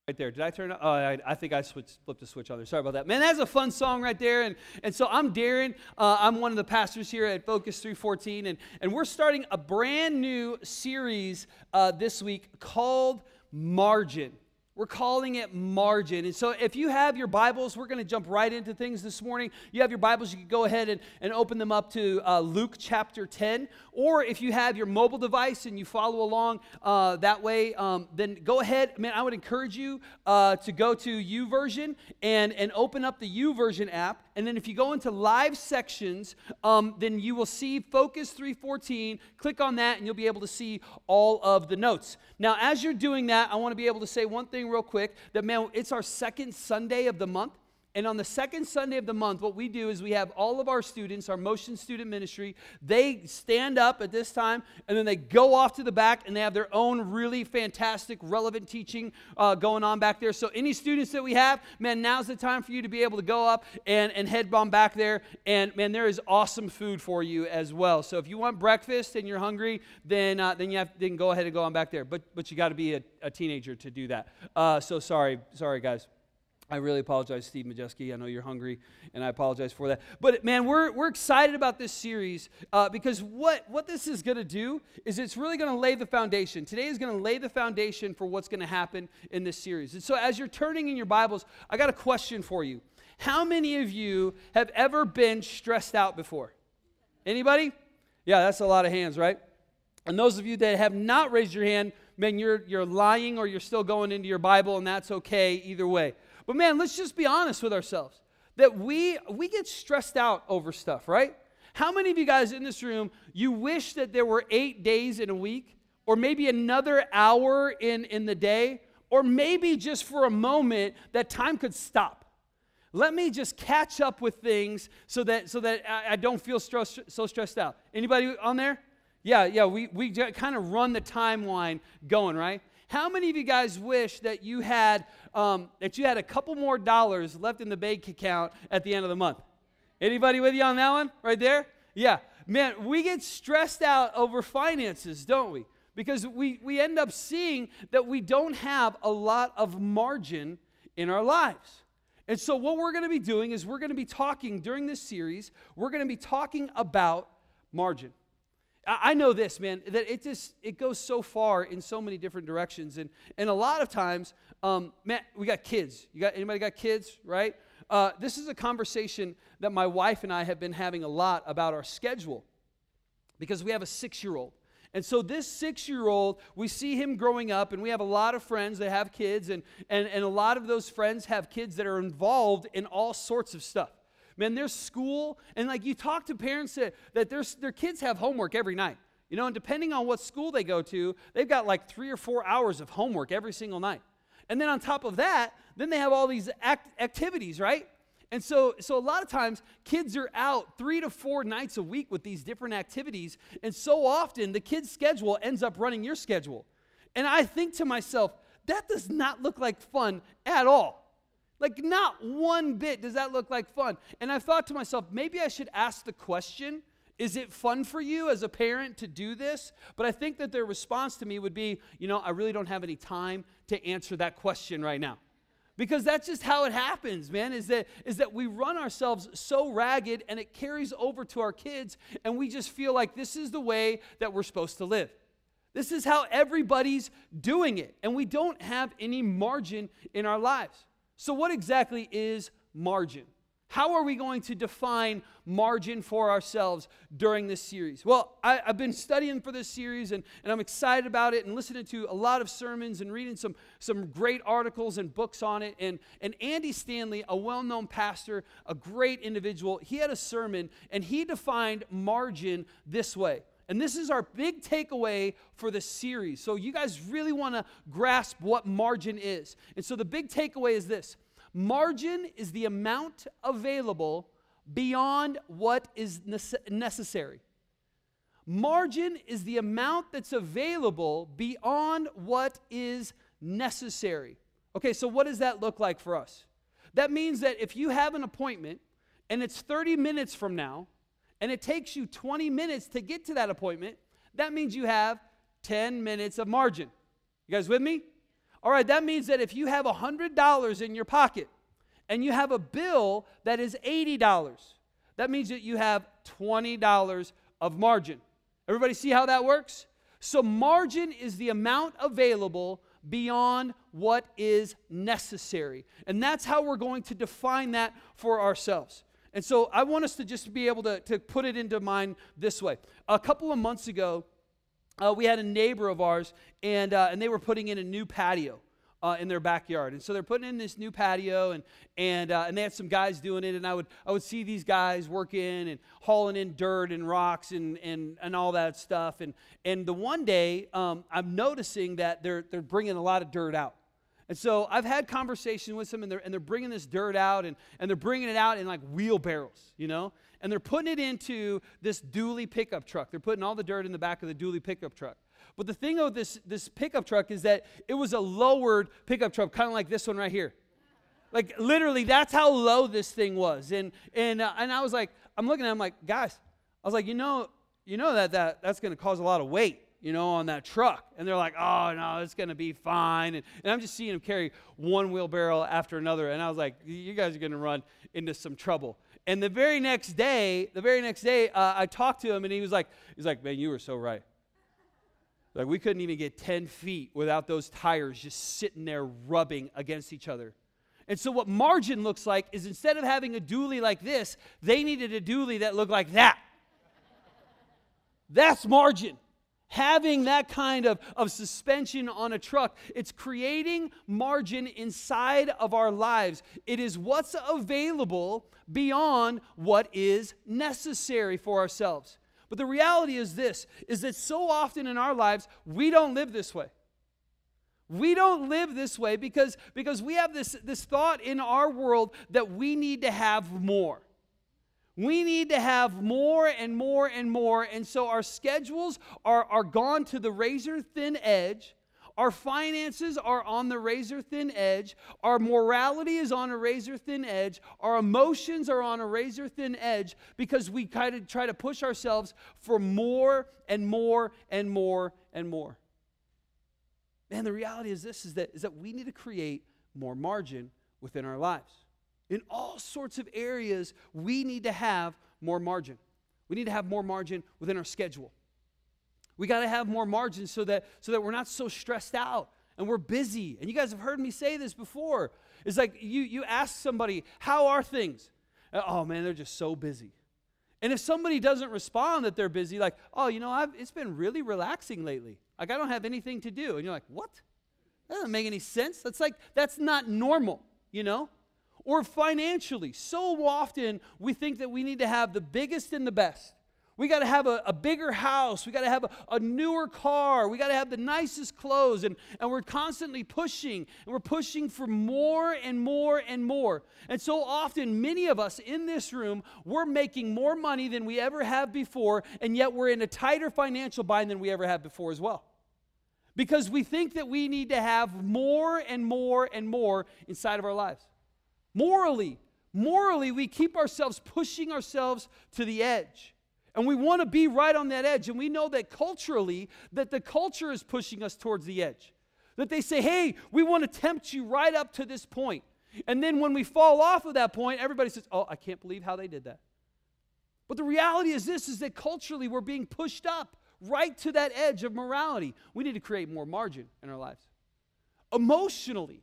Right there. Did I turn it? Oh, I think I flipped the switch on there. Sorry about that. Man, that's a fun song right there. And so I'm Darren. I'm one of the pastors here at Focus 314. And we're starting a brand new series this week called Margin. We're calling it Margin. And so if you have your Bibles, we're going to jump right into things this morning. You have your Bibles, you can go ahead and open them up to Luke chapter 10. Or if you have your mobile device and you follow along that way, then go ahead. Man, I would encourage you to go to YouVersion and open up the YouVersion app. And then if you go into live sections, then you will see Focus 314. Click on that and you'll be able to see all of the notes. Now, as you're doing that, I want to be able to say one thing real quick, that, man, it's our second Sunday of the month. And on the second Sunday of the month, what we do is we have all of our students, our Motion Student Ministry, they stand up at this time, and then they go off to the back, and they have their own really fantastic, relevant teaching going on back there. So any students that we have, man, now's the time for you to be able to go up and head on back there. And, man, there is awesome food for you as well. So if you want breakfast and you're hungry, then go ahead and go on back there. But you got to be a teenager to do that. So sorry, guys. I really apologize, Steve Majeski. I know you're hungry, and I apologize for that. But, man, we're excited about this series because what this is going to do is it's really going to lay the foundation. Today is going to lay the foundation for what's going to happen in this series. And so as you're turning in your Bibles, I got a question for you. How many of you have ever been stressed out before? Anybody? Yeah, that's a lot of hands, right? And those of you that have not raised your hand, man, you're lying or you're still going into your Bible, and that's okay either way. But, man, let's just be honest with ourselves, that we get stressed out over stuff, right? How many of you guys in this room, you wish that there were 8 days in a week, or maybe another hour in the day, or maybe just for a moment that time could stop? Let me just catch up with things so that I don't feel so stressed out. Anybody on there? Yeah, we kind of run the timeline going, right? How many of you guys wish that you had a couple more dollars left in the bank account at the end of the month? Anybody with you on that one right there? Yeah. Man, we get stressed out over finances, don't we? Because we end up seeing that we don't have a lot of margin in our lives. And so what we're going to be doing is we're going to be talking during this series, we're going to be talking about margin. I know this, man, that it goes so far in so many different directions. And a lot of times, man, we got kids. Anybody got kids, right? This is a conversation that my wife and I have been having a lot about our schedule because we have a 6-year-old. And so this 6-year-old, we see him growing up, and we have a lot of friends that have kids, and a lot of those friends have kids that are involved in all sorts of stuff. Man, there's school, and like you talk to parents that their kids have homework every night. You know, and depending on what school they go to, they've got like 3 or 4 hours of homework every single night. And then on top of that, then they have all these activities, right? And so a lot of times, kids are out 3 to 4 nights a week with these different activities, and so often the kid's schedule ends up running your schedule. And I think to myself, that does not look like fun at all. Like, not one bit does that look like fun. And I thought to myself, maybe I should ask the question, is it fun for you as a parent to do this? But I think that their response to me would be, I really don't have any time to answer that question right now. Because that's just how it happens, man, is that we run ourselves so ragged, and it carries over to our kids, and we just feel like this is the way that we're supposed to live. This is how everybody's doing it, and we don't have any margin in our lives. So what exactly is margin? How are we going to define margin for ourselves during this series? Well, I've been studying for this series, and I'm excited about it, and listening to a lot of sermons and reading some great articles and books on it. And Andy Stanley, a well-known pastor, a great individual, he had a sermon, and he defined margin this way. And this is our big takeaway for the series. So you guys really want to grasp what margin is. And so the big takeaway is this. Margin is the amount available beyond what is necessary. Margin is the amount that's available beyond what is necessary. Okay, so what does that look like for us? That means that if you have an appointment and it's 30 minutes from now, and it takes you 20 minutes to get to that appointment, that means you have 10 minutes of margin. You guys with me? All right, that means that if you have $100 in your pocket and you have a bill that is $80, that means that you have $20 of margin. Everybody see how that works? So margin is the amount available beyond what is necessary. And that's how we're going to define that for ourselves. And so I want us to just be able to put it into mind this way. A couple of months ago, we had a neighbor of ours, and they were putting in a new patio in their backyard. And so they're putting in this new patio, and they had some guys doing it, and I would see these guys working and hauling in dirt and rocks and all that stuff. And the one day, I'm noticing that they're bringing a lot of dirt out. And so I've had conversations with them, and they're bringing this dirt out, and they're bringing it out in like wheelbarrows, you know? And they're putting it into this dually pickup truck. They're putting all the dirt in the back of the dually pickup truck. But the thing of this pickup truck is that it was a lowered pickup truck, kind of like this one right here. Like literally, that's how low this thing was. And I was like, I'm looking at them like, guys, I was like, you know that's going to cause a lot of weight, you know, on that truck. And they're like, oh, no, it's going to be fine. And I'm just seeing them carry one wheelbarrow after another. And I was like, you guys are going to run into some trouble. And the very next day, I talked to him, and he's like, man, you were so right. Like, we couldn't even get 10 feet without those tires just sitting there rubbing against each other. And so what margin looks like is instead of having a dually like this, they needed a dually that looked like that. That's margin. Having that kind of suspension on a truck, it's creating margin inside of our lives. It is what's available beyond what is necessary for ourselves. But the reality is this, is that so often in our lives, we don't live this way. We don't live this way because we have this thought in our world that we need to have more. We need to have more and more and more, and so our schedules are gone to the razor-thin edge. Our finances are on the razor-thin edge. Our morality is on a razor-thin edge. Our emotions are on a razor-thin edge because we kind of try to push ourselves for more and more and more and more. And the reality is this, is that we need to create more margin within our lives. In all sorts of areas, we need to have more margin. We need to have more margin within our schedule. We got to have more margin so that we're not so stressed out and we're busy. And you guys have heard me say this before. It's like you ask somebody, how are things? Oh, man, they're just so busy. And if somebody doesn't respond that they're busy, like, oh, you know, it's been really relaxing lately. Like, I don't have anything to do. And you're like, what? That doesn't make any sense. That's not normal, you know? Or financially, so often we think that we need to have the biggest and the best. We got to have a bigger house. We got to have a newer car. We got to have the nicest clothes. And we're constantly pushing. And we're pushing for more and more and more. And so often, many of us in this room, we're making more money than we ever have before. And yet we're in a tighter financial bind than we ever have before as well. Because we think that we need to have more and more and more inside of our lives. Morally, we keep ourselves pushing ourselves to the edge. And we want to be right on that edge. And we know that culturally, that the culture is pushing us towards the edge. That they say, hey, we want to tempt you right up to this point. And then when we fall off of that point, everybody says, oh, I can't believe how they did that. But the reality is this, is that culturally we're being pushed up right to that edge of morality. We need to create more margin in our lives. Emotionally,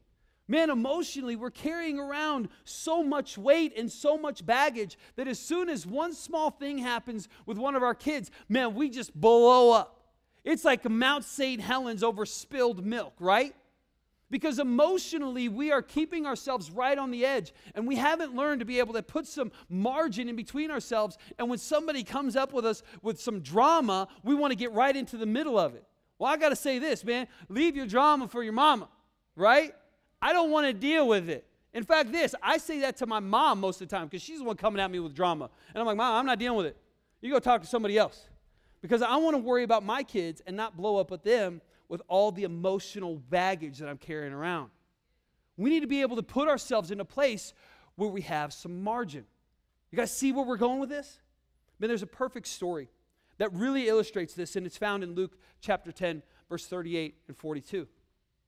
we're carrying around so much weight and so much baggage that as soon as one small thing happens with one of our kids, man, we just blow up. It's like Mount St. Helens over spilled milk, right? Because emotionally, we are keeping ourselves right on the edge, and we haven't learned to be able to put some margin in between ourselves, and when somebody comes up with us with some drama, we want to get right into the middle of it. Well, I got to say this, man, leave your drama for your mama, right? I don't want to deal with it. In fact, I say that to my mom most of the time because she's the one coming at me with drama. And I'm like, Mom, I'm not dealing with it. You go talk to somebody else. Because I want to worry about my kids and not blow up at them with all the emotional baggage that I'm carrying around. We need to be able to put ourselves in a place where we have some margin. You guys see where we're going with this? Man, there's a perfect story that really illustrates this, and it's found in Luke chapter 10, verse 38 and 42.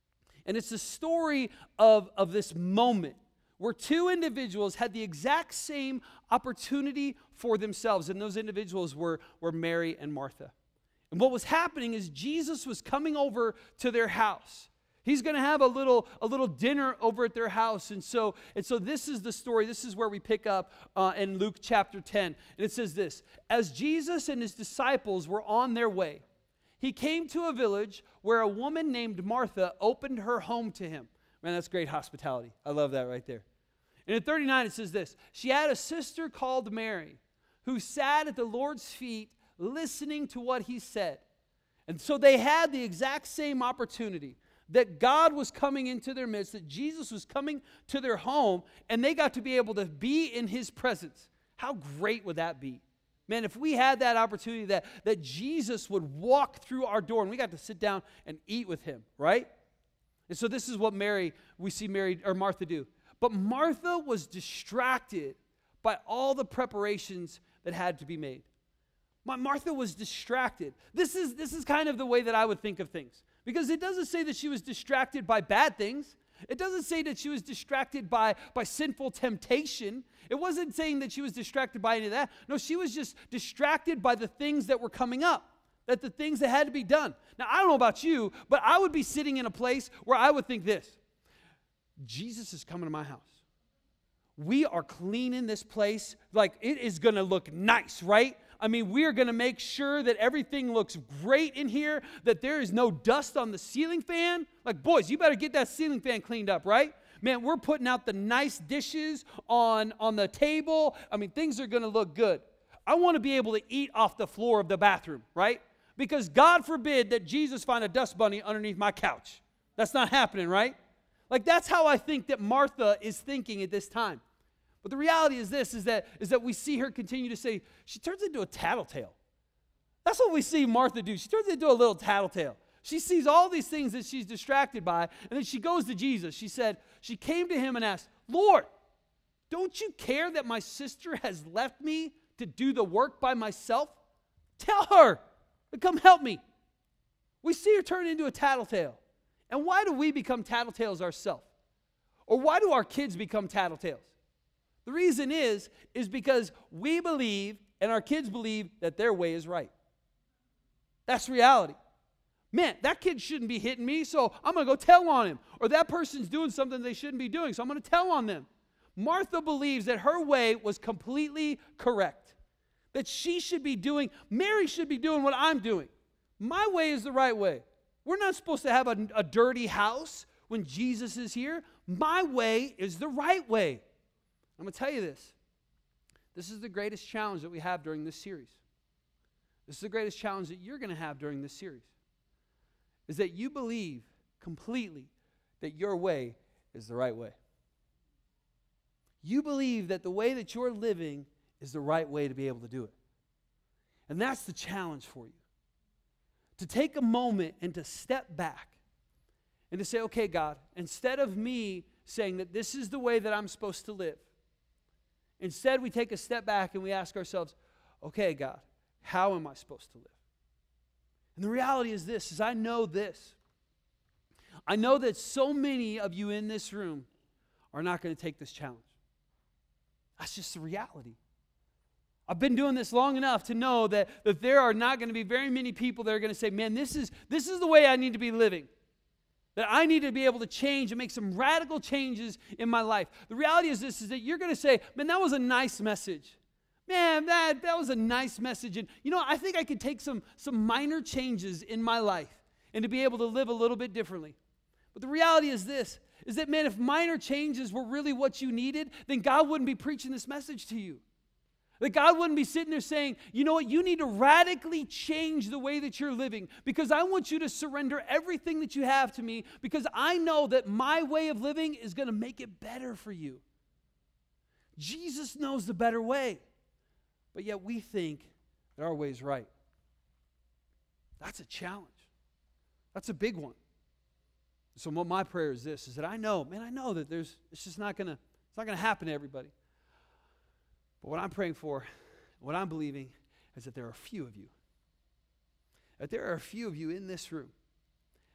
And it's the story of this moment where two individuals had the exact same opportunity for themselves. And those individuals were Mary and Martha. And what was happening is Jesus was coming over to their house. He's going to have a little dinner over at their house. And so this is the story. This is where we pick up in Luke chapter 10. And it says this: as Jesus and his disciples were on their way, he came to a village where a woman named Martha opened her home to him. Man, that's great hospitality. I love that right there. And in 39 it says this: she had a sister called Mary who sat at the Lord's feet listening to what he said. And so they had the exact same opportunity, that God was coming into their midst, that Jesus was coming to their home, and they got to be able to be in his presence. How great would that be? Man, if we had that opportunity that Jesus would walk through our door and we got to sit down and eat with him, right? And so this is what we see Martha do. But Martha was distracted by all the preparations that had to be made. Martha was distracted. This is kind of the way that I would think of things. Because it doesn't say that she was distracted by bad things. It doesn't say that she was distracted by sinful temptation. It wasn't saying that she was distracted by any of that. No, she was just distracted by the things that were coming up, that the things that had to be done. Now, I don't know about you, but I would be sitting in a place where I would think this: Jesus is coming to my house. We are cleaning this place like it is going to look nice, right? I mean, we are going to make sure that everything looks great in here, that there is no dust on the ceiling fan. Like, boys, you better get that ceiling fan cleaned up, right? Man, we're putting out the nice dishes on the table. I mean, things are going to look good. I want to be able to eat off the floor of the bathroom, right? Because God forbid that Jesus find a dust bunny underneath my couch. That's not happening, right? Like, that's how I think that Martha is thinking at this time. But the reality is this, is that we see her continue to say, she turns into a tattletale. That's what we see Martha do. She turns into a little tattletale. She sees all these things that she's distracted by, and then she goes to Jesus. She came to him and asked, Lord, don't you care that my sister has left me to do the work by myself? Tell her to come help me. We see her turn into a tattletale. And why do we become tattletales ourselves? Or why do our kids become tattletales? The reason is because we believe and our kids believe that their way is right. That's reality. Man, that kid shouldn't be hitting me, so I'm going to go tell on him. Or that person's doing something they shouldn't be doing, so I'm going to tell on them. Martha believes that her way was completely correct. That Mary should be doing what I'm doing. My way is the right way. We're not supposed to have a dirty house when Jesus is here. My way is the right way. I'm going to tell you this. This is the greatest challenge that we have during this series. This is the greatest challenge that you're going to have during this series. Is that you believe completely that your way is the right way. You believe that the way that you're living is the right way to be able to do it. And that's the challenge for you. To take a moment and to step back and to say, okay, God, instead of me saying that this is the way that I'm supposed to live, instead we take a step back and we ask ourselves, okay, God, how am I supposed to live? And the reality is this, is I know this. I know that so many of you in this room are not going to take this challenge. That's just the reality. I've been doing this long enough to know that there are not going to be very many people that are going to say, man, this is the way I need to be living. That I need to be able to change and make some radical changes in my life. The reality is this, is that you're going to say, man, that was a nice message. Man, that was a nice message. And, I think I could take some minor changes in my life and to be able to live a little bit differently. But the reality is this, is that, man, if minor changes were really what you needed, then God wouldn't be preaching this message to you. That God wouldn't be sitting there saying, you know what, you need to radically change the way that you're living because I want you to surrender everything that you have to me because I know that my way of living is going to make it better for you. Jesus knows the better way, but yet we think that our way is right. That's a challenge. That's a big one. So what my prayer is this, is that I know that it's just not going to happen to everybody. But what I'm praying for, what I'm believing, is that there are a few of you. That there are a few of you in this room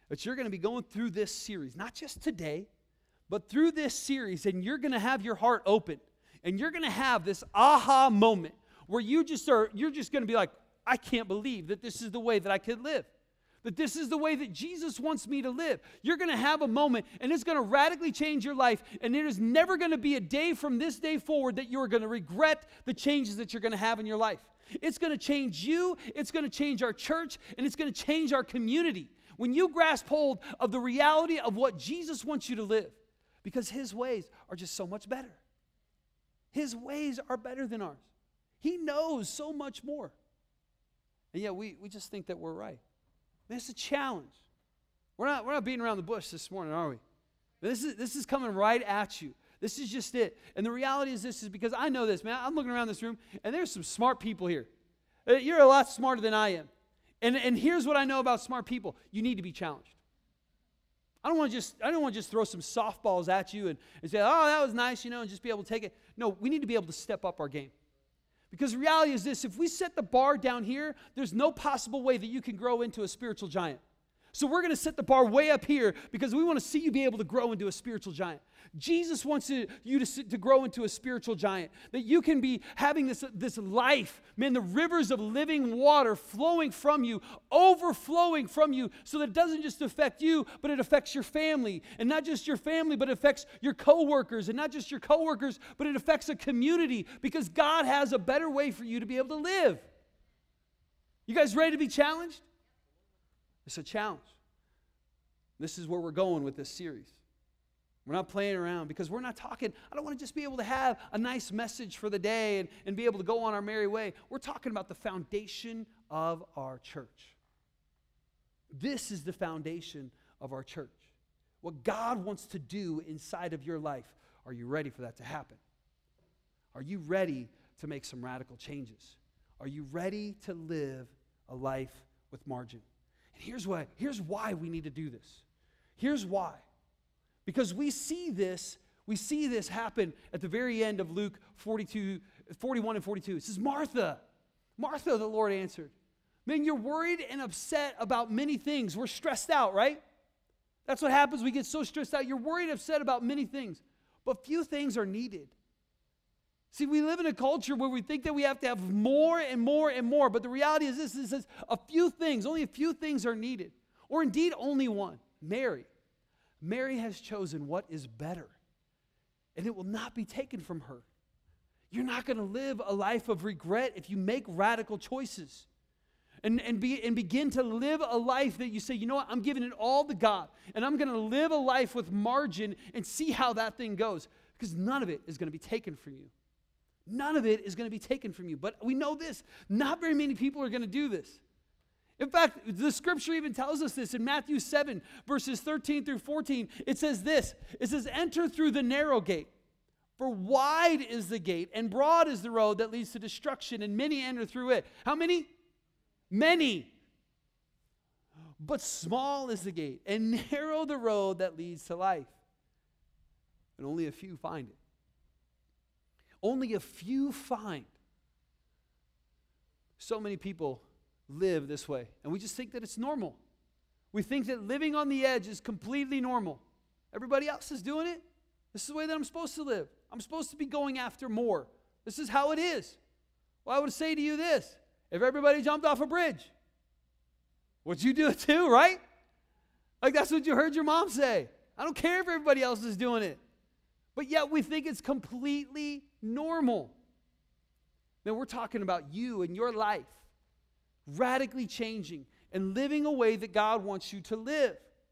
that you're going to be going through this series, not just today, but through this series, and you're going to have your heart open, and you're going to have this aha moment where you're just going to be like, I can't believe that this is the way that I could live. That this is the way that Jesus wants me to live. You're going to have a moment, and it's going to radically change your life, and there is never going to be a day from this day forward that you're going to regret the changes that you're going to have in your life. It's going to change you, it's going to change our church, and it's going to change our community. When you grasp hold of the reality of what Jesus wants you to live, because his ways are just so much better. His ways are better than ours. He knows so much more. And yet we just think that we're right. Man, it's a challenge. We're not beating around the bush this morning, are we? This is coming right at you. This is just it. And the reality is this is because I know this, man. I'm looking around this room, and there's some smart people here. You're a lot smarter than I am. And here's what I know about smart people. You need to be challenged. I don't want to just throw some softballs at you and say, oh, that was nice, and just be able to take it. No, we need to be able to step up our game. Because the reality is this, if we set the bar down here, there's no possible way that you can grow into a spiritual giant. So we're going to set the bar way up here because we want to see you be able to grow into a spiritual giant. Jesus wants you to grow into a spiritual giant, that you can be having this life, man, the rivers of living water flowing from you, overflowing from you, so that it doesn't just affect you, but it affects your family. And not just your family, but it affects your coworkers. And not just your coworkers, but it affects a community, because God has a better way for you to be able to live. You guys ready to be challenged? It's a challenge. This is where we're going with this series. We're not playing around, because we're not talking, I don't want to just be able to have a nice message for the day and be able to go on our merry way. We're talking about the foundation of our church. This is the foundation of our church. What God wants to do inside of your life. Are you ready for that to happen? Are you ready to make some radical changes? Are you ready to live a life with margin? And here's why we need to do this. Here's why. Because we see this happen at the very end of Luke 41 and 42. It says, Martha, the Lord answered. Man, you're worried and upset about many things. We're stressed out, right? That's what happens. We get so stressed out. You're worried and upset about many things. But few things are needed. See, we live in a culture where we think that we have to have more and more and more. But the reality is this, it says only a few things are needed. Or indeed, only one. Mary has chosen what is better, and it will not be taken from her. You're not going to live a life of regret if you make radical choices and begin to live a life that you say, you know what, I'm giving it all to God, and I'm going to live a life with margin and see how that thing goes, because none of it is going to be taken from you. None of it is going to be taken from you. But we know this, not very many people are going to do this. In fact, the scripture even tells us this in Matthew 7, verses 13 through 14. It says this. It says, enter through the narrow gate. For wide is the gate, and broad is the road that leads to destruction, and many enter through it. How many? Many. But small is the gate, and narrow the road that leads to life. And only a few find it. Only a few find. So many people live this way, and we just think that it's normal. We think that living on the edge is completely normal. Everybody else is doing it. This is the way that I'm supposed to live. I'm supposed to be going after more. This is how it is. Well, I would say to you this: if everybody jumped off a bridge, would you do it too, right? Like, that's what you heard your mom say. I don't care if everybody else is doing it. But yet we think it's completely normal. Now, we're talking about you and your life radically changing and living a way that God wants you to live.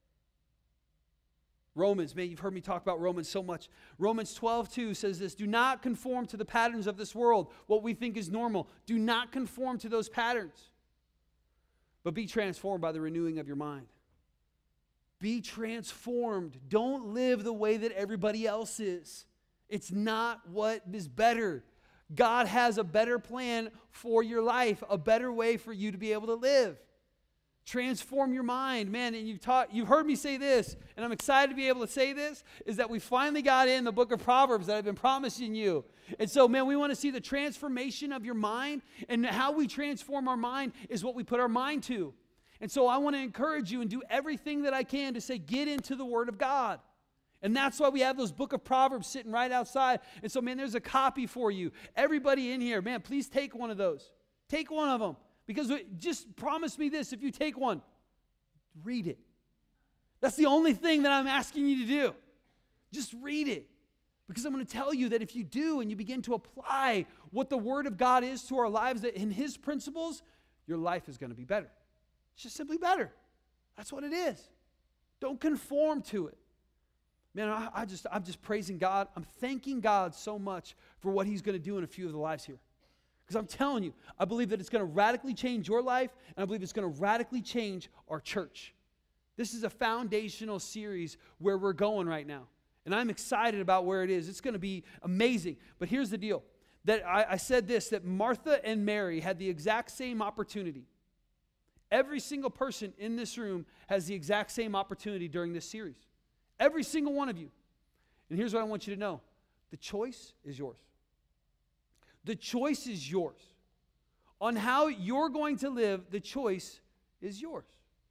Romans, man, you've heard me talk about Romans so much. Romans 12:2 says this: do not conform to the patterns of this world, what we think is normal. Do not conform to those patterns, but be transformed by the renewing of your mind. Be transformed. Don't live the way that everybody else is. It's not what is better. God has a better plan for your life, a better way for you to be able to live. Transform your mind, man. And you've heard me say this, and I'm excited to be able to say this, is that we finally got in the book of Proverbs that I've been promising you. And so, man, we want to see the transformation of your mind, and how we transform our mind is what we put our mind to. And so I want to encourage you and do everything that I can to say, get into the Word of God. And that's why we have those book of Proverbs sitting right outside. And so, man, there's a copy for you. Everybody in here, man, please take one of those. Take one of them. Because just promise me this, if you take one, read it. That's the only thing that I'm asking you to do. Just read it. Because I'm going to tell you that if you do and you begin to apply what the Word of God is to our lives, that in His principles, your life is going to be better. It's just simply better. That's what it is. Don't conform to it. Man, I'm just praising God. I'm thanking God so much for what He's going to do in a few of the lives here. Because I'm telling you, I believe that it's going to radically change your life, and I believe it's going to radically change our church. This is a foundational series where we're going right now. And I'm excited about where it is. It's going to be amazing. But here's the deal. That I said this, that Martha and Mary had the exact same opportunity. Every single person in this room has the exact same opportunity during this series. Every single one of you. And here's what I want you to know. The choice is yours. The choice is yours. On how you're going to live, the choice is yours.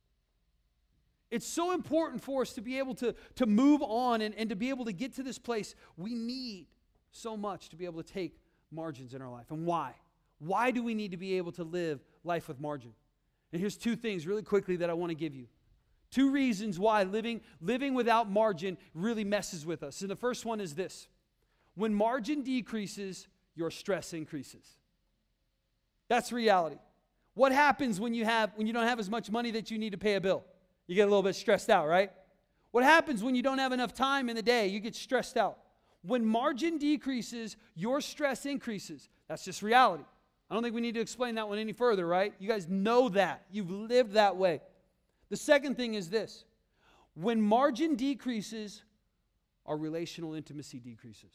It's so important for us to be able to move on and to be able to get to this place. We need so much to be able to take margins in our life. And why? Why do we need to be able to live life with margin? And here's two things really quickly that I want to give you. Two reasons why living without margin really messes with us. And the first one is this. When margin decreases, your stress increases. That's reality. What happens when you don't have as much money that you need to pay a bill? You get a little bit stressed out, right? What happens when you don't have enough time in the day? You get stressed out. When margin decreases, your stress increases. That's just reality. I don't think we need to explain that one any further, right? You guys know that. You've lived that way. The second thing is this. When margin decreases, our relational intimacy decreases.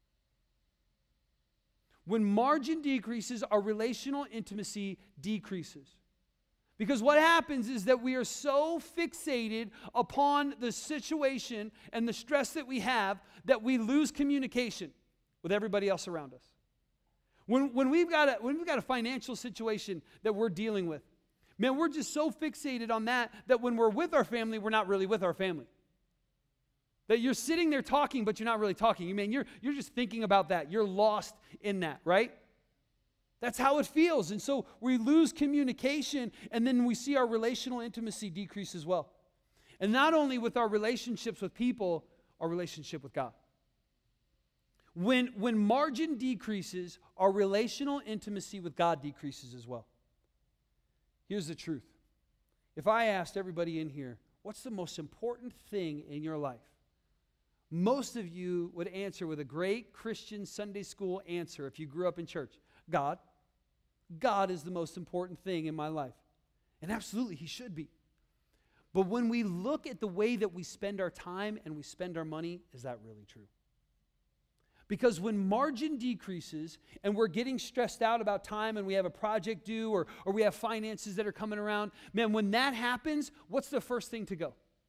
When margin decreases, our relational intimacy decreases. Because what happens is that we are so fixated upon the situation and the stress that we have that we lose communication with everybody else around us. When we've got a financial situation that we're dealing with, man, we're just so fixated on that when we're with our family, we're not really with our family. That you're sitting there talking, but you're not really talking. You mean you're just thinking about that. You're lost in that, right? That's how it feels. And so we lose communication, and then we see our relational intimacy decrease as well. And not only with our relationships with people, our relationship with God. When margin decreases, our relational intimacy with God decreases as well. Here's the truth. If I asked everybody in here, what's the most important thing in your life? Most of you would answer with a great Christian Sunday school answer if you grew up in church. God. God is the most important thing in my life. And absolutely, He should be. But when we look at the way that we spend our time and we spend our money, is that really true? Because when margin decreases and we're getting stressed out about time and we have a project due or we have finances that are coming around, man, when that happens, what's the first thing to go?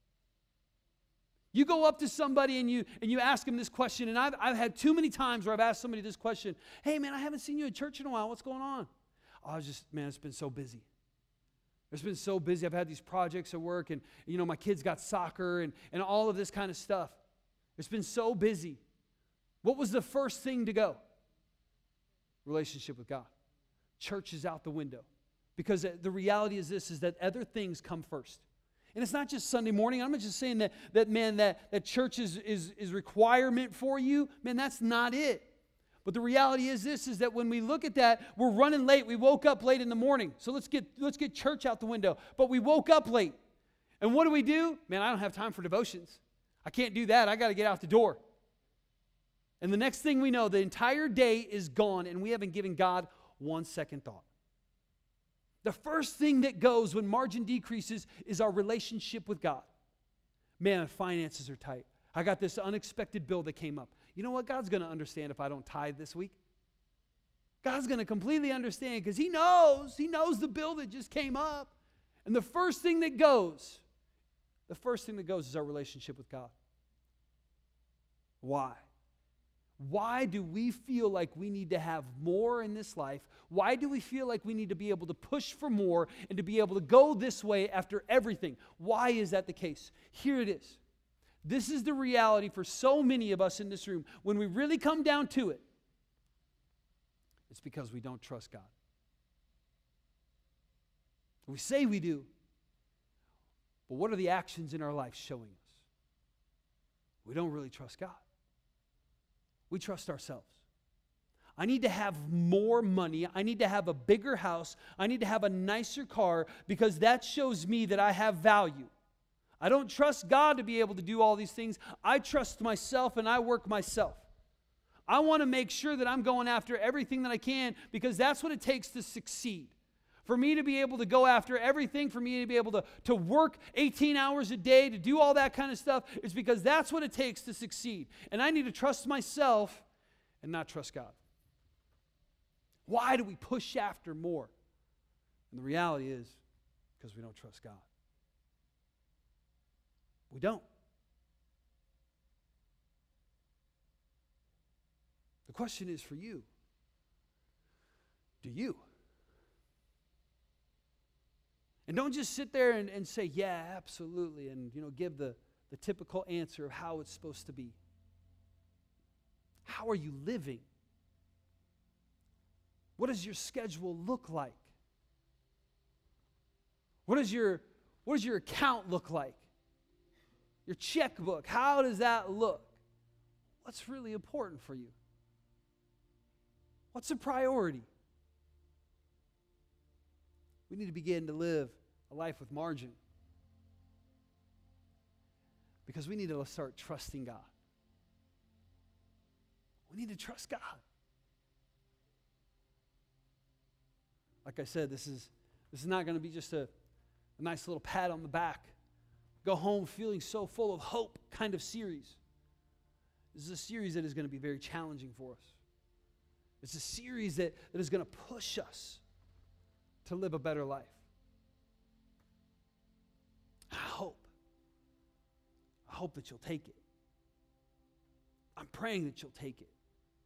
You go up to somebody and you ask them this question, and I've had too many times where I've asked somebody this question. Hey, man, I haven't seen you at church in a while. What's going on? Oh, it's been so busy. It's been so busy. I've had these projects at work, and my kids got soccer and all of this kind of stuff. It's been so busy. What was the first thing to go? Relationship with God. Church is out the window. Because the reality is this, is that other things come first. And it's not just Sunday morning. I'm not just saying that church is requirement for you. Man, that's not it. But the reality is this, is that when we look at that, we're running late. We woke up late in the morning. So let's get church out the window. But we woke up late. And what do? Man, I don't have time for devotions. I can't do that. I got to get out the door. And the next thing we know, the entire day is gone, and we haven't given God one second thought. The first thing that goes when margin decreases is our relationship with God. Man, finances are tight. I got this unexpected bill that came up. You know what? God's going to understand if I don't tithe this week. God's going to completely understand because He knows the bill that just came up. And the first thing that goes is our relationship with God. Why? Why do we feel like we need to have more in this life? Why do we feel like we need to be able to push for more and to be able to go this way after everything? Why is that the case? Here it is. This is the reality for so many of us in this room. When we really come down to it, it's because we don't trust God. We say we do, but what are the actions in our life showing us? We don't really trust God. We trust ourselves. I need to have more money. I need to have a bigger house. I need to have a nicer car because that shows me that I have value. I don't trust God to be able to do all these things. I trust myself and I work myself. I want to make sure that I'm going after everything that I can because that's what it takes to succeed. For me to be able to go after everything, for me to be able to work 18 hours a day, to do all that kind of stuff, it's because that's what it takes to succeed. And I need to trust myself and not trust God. Why do we push after more? And the reality is because we don't trust God. We don't. The question is for you. Do you? And don't just sit there and say, yeah, absolutely, and give the typical answer of how it's supposed to be. How are you living? What does your schedule look like? What does your account look like? Your checkbook, how does that look? What's really important for you? What's a priority? We need to begin to live a life with margin because we need to start trusting God. We need to trust God. Like I said, this is not going to be just a nice little pat on the back, go home feeling so full of hope kind of series. This is a series that is going to be very challenging for us. It's a series that is going to push us to live a better life. I hope that you'll take it. I'm praying that you'll take it.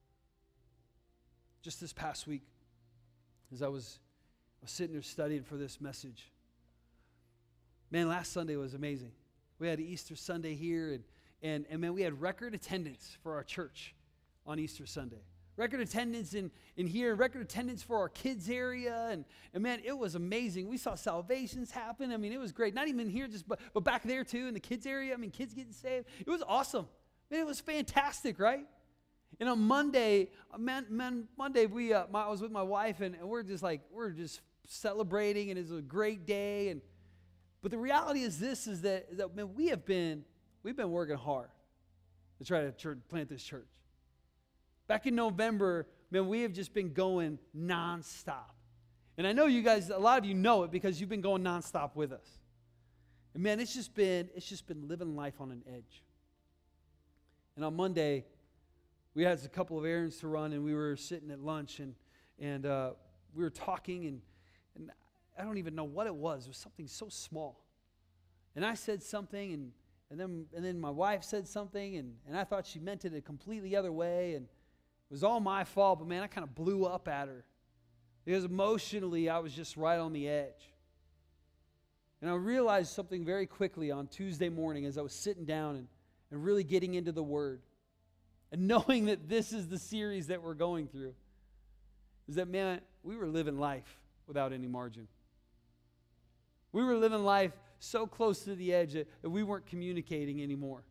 Just this past week, as I was sitting there studying for this message, man, last Sunday was amazing. We had Easter Sunday here, and man, we had record attendance for our church on Easter Sunday. Record attendance in here, record attendance for our kids area, and man, it was amazing. We saw salvations happen. I mean, it was great. Not even here, but back there too, in the kids area. I mean, kids getting saved. It was awesome. Man, it was fantastic, right? And on Monday, Monday I was with my wife, and we're just celebrating, and it was a great day. But the reality is this: is that man, we've been working hard to try to plant this church. Back in November, man, we have just been going nonstop. And I know you guys, a lot of you know it because you've been going nonstop with us. And man, it's just been living life on an edge. And on Monday, we had a couple of errands to run, and we were sitting at lunch, and we were talking, and I don't even know what it was. It was something so small. And I said something, and then my wife said something, and I thought she meant it a completely other way, and it was all my fault, but man, I kind of blew up at her. Because emotionally, I was just right on the edge. And I realized something very quickly on Tuesday morning as I was sitting down and really getting into the Word. And knowing that this is the series that we're going through. Is that, man, we were living life without any margin. We were living life so close to the edge that we weren't communicating anymore.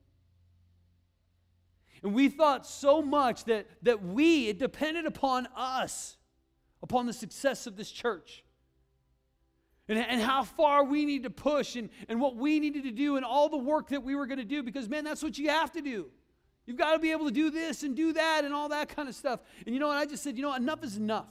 And we thought so much that it depended upon us, upon the success of this church. And how far we need to push and what we needed to do and all the work that we were going to do. Because, man, that's what you have to do. You've got to be able to do this and do that and all that kind of stuff. And you know what? I just said, enough is enough.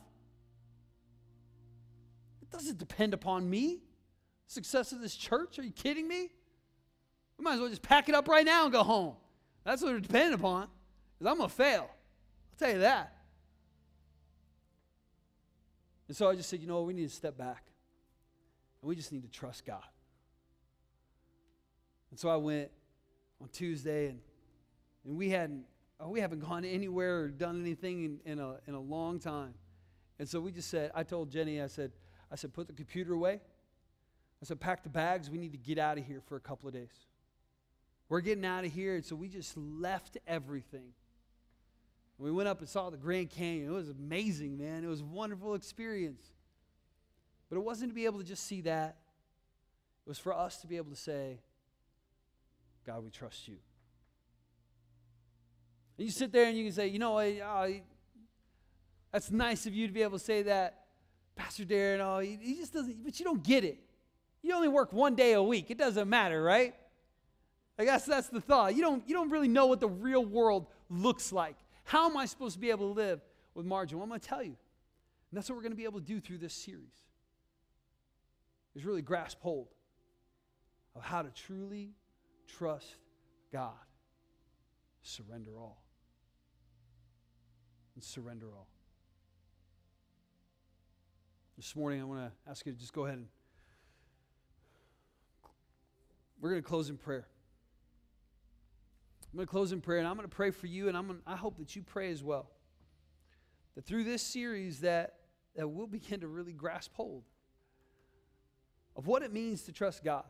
It doesn't depend upon me. Success of this church? Are you kidding me? We might as well just pack it up right now and go home. That's what it's dependent upon, because I'm going to fail. I'll tell you that. And so I just said, we need to step back. And we just need to trust God. And so I went on Tuesday, and we hadn't we haven't gone anywhere or done anything in a long time. And so we just said, I told Jenny, I said, put the computer away. I said, pack the bags. We need to get out of here for a couple of days. We're getting out of here. And so we just left everything. We went up and saw the Grand Canyon. It was amazing, man. It was a wonderful experience. But it wasn't to be able to just see that. It was for us to be able to say, God, we trust you. And you sit there and you can say, that's nice of you to be able to say that, Pastor Darren. He just doesn't, but you don't get it. You only work one day a week. It doesn't matter, right? I guess that's the thought. You don't really know what the real world looks like. How am I supposed to be able to live with margin? Well, I'm going to tell you. And that's what we're going to be able to do through this series. Is really grasp hold of how to truly trust God. Surrender all. And surrender all. This morning, I want to ask you to just go ahead and we're going to close in prayer. I'm going to close in prayer, and I'm going to pray for you, and I hope that you pray as well. That through this series that we'll begin to really grasp hold of what it means to trust God.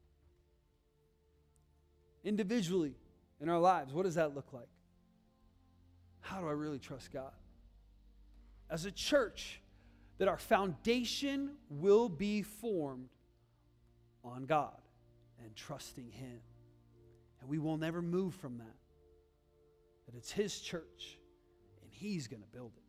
Individually in our lives, what does that look like? How do I really trust God? As a church, that our foundation will be formed on God and trusting Him. And we will never move from that. That it's His church and He's going to build it.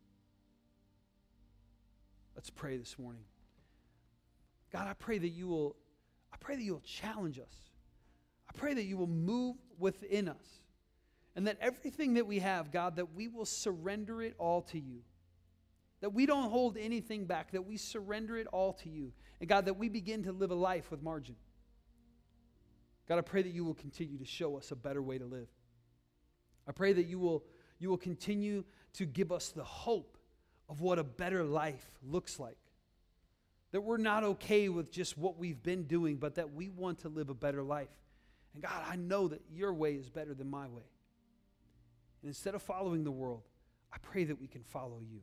Let's pray this morning. God, I pray that you will challenge us. I pray that you will move within us. And that everything that we have, God, that we will surrender it all to you. That we don't hold anything back, that we surrender it all to you. And God, that we begin to live a life with margin. God, I pray that you will continue to show us a better way to live. I pray that you will continue to give us the hope of what a better life looks like. That we're not okay with just what we've been doing, but that we want to live a better life. And God, I know that your way is better than my way. And instead of following the world, I pray that we can follow you.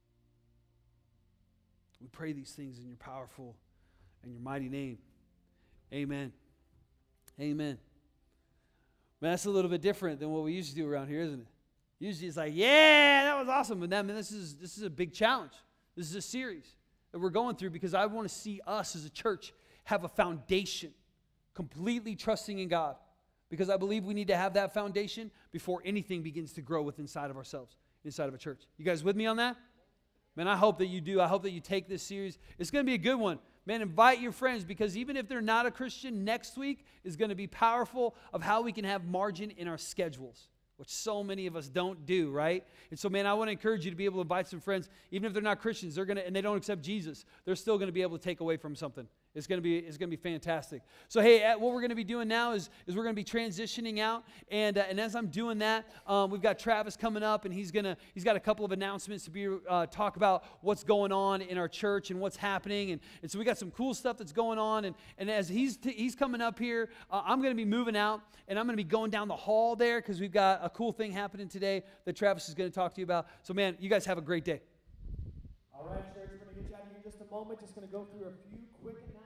We pray these things in your powerful and your mighty name. Amen. Amen. Man, that's a little bit different than what we used to do around here, isn't it? Usually it's like, yeah, that was awesome. But then, man, this is a big challenge. This is a series that we're going through because I want to see us as a church have a foundation, completely trusting in God. Because I believe we need to have that foundation before anything begins to grow inside of ourselves, inside of a church. You guys with me on that? Man, I hope that you do. I hope that you take this series. It's going to be a good one. Man, invite your friends because even if they're not a Christian, next week is going to be powerful of how we can have margin in our schedules, which so many of us don't do, right? And so, man, I want to encourage you to be able to invite some friends. Even if they're not Christians, and they don't accept Jesus, they're still going to be able to take away from something. It's going to be fantastic. So, hey, what we're going to be doing now is we're going to be transitioning out, and as I'm doing that, we've got Travis coming up, and he's got a couple of announcements to be talk about what's going on in our church and what's happening, and so we got some cool stuff that's going on, and as he's coming up here, I'm going to be moving out, and I'm going to be going down the hall there because we've got a cool thing happening today that Travis is going to talk to you about. So, man, you guys have a great day. All right, church, we're going to get you out of here in just a moment. Just going to go through a few quick announcements.